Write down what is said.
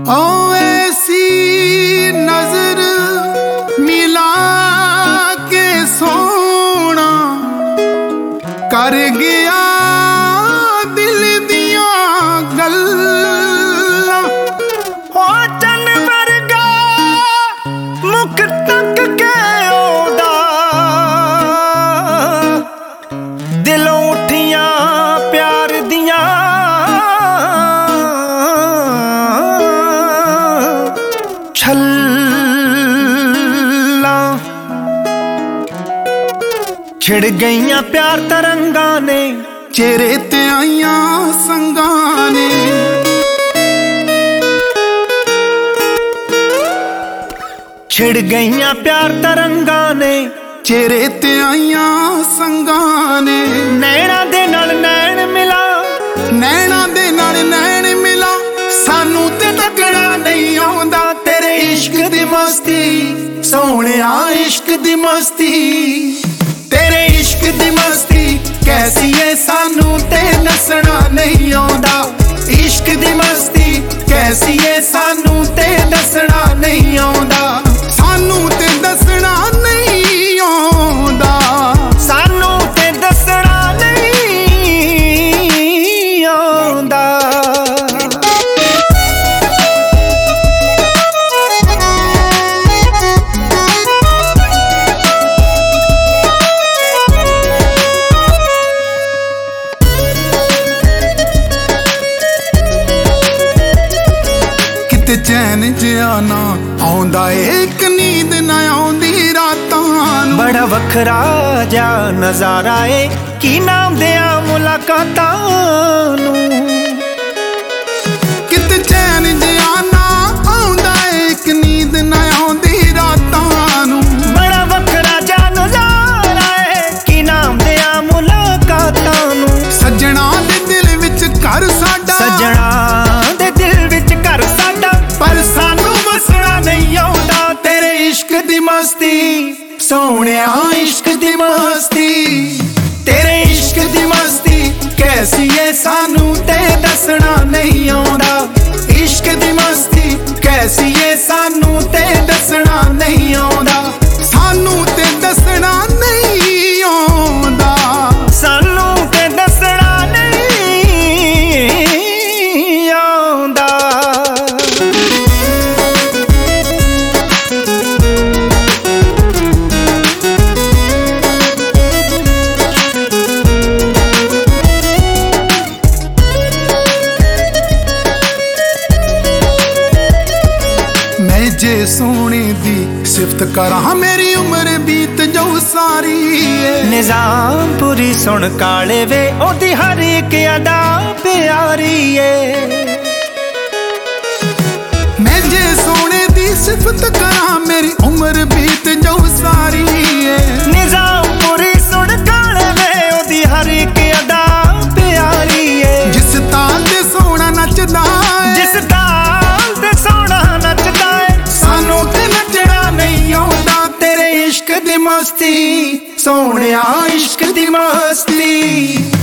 ओ ऐसी नजर मिला के सोना कर गया दिल दिया गल्लां। ओ चन वर्गा मुख तक के ओदा दिलों उठियां प्यार दियां छल्लां। छिड़ गईयां प्यार तरंगां ने चेहरे ते आईयां संगां ने। छिड़ गईयां प्यार तरंगां ने चेहरे ते आईयां संगां ने। नैना दे नाल नैन मिला, नैना दे नाल नैन मिला, सानू ते तकड़ा नहीं आउंदा तेरे इश्क दी मस्ती सोहणिया, इश्क दी मस्ती तेरे इश्क दी मस्ती कैसी है सानू ते दसना नहीं आउंदा। इश्क दी मस्ती कैसी है सानू ते दसना नहीं आउंदा, सानू ते दसना नहीं आउंदा, सानू ते दसना नहीं आउंदा। किते चैन जिया ना आउंदा, एक नींद ना आउंदी रातां नूं। बड़ा वखरा जा नजारा है की नाम दिया मुलाकातां नूं। किते चैन जिया ना आउंदा, एक नींद ना आउंदी रातां नूं। बड़ा वखरा जा नजारा है की नाम दिया मुलाकातां नूं। सजना दे दिल विच घर साडा, सजना दे दिल विच घर साडा, पर सानू वसना नहीं आउंदा तेरे इश्क दी मस्ती सोहणिया, इश्क दी मस्ती तेरे इश्क दी मस्ती कैसी है सानू ते दसना नहीं आउंदा। इश्क दी मस्ती कैसी है सानू ते दसना नहीं आउंदा, सानू ते दसना नहीं आउंदा, सानू ते दसना नहीं आउंदा। मैं जे सोने दी सिफत करा मेरी उम्र बीत जाऊ सारी है। निजाम पूरी सुन काले वे ओदी हर एक अदा प्यारी है। मैं जे सोने दी सिफत करा मेरी उम्र बीत जाऊ सारी है। निजाम पूरी सुन काले वे ओदी हर एक अदा प्यारी है। जिस ताल ते सोना नचदा है, जिस ताल ते सोना नचदा है, सानू ते नचना नहीं आउंदा तेरे इश्क दी मस्ती सोहणिया, इश्क दी मस्ती।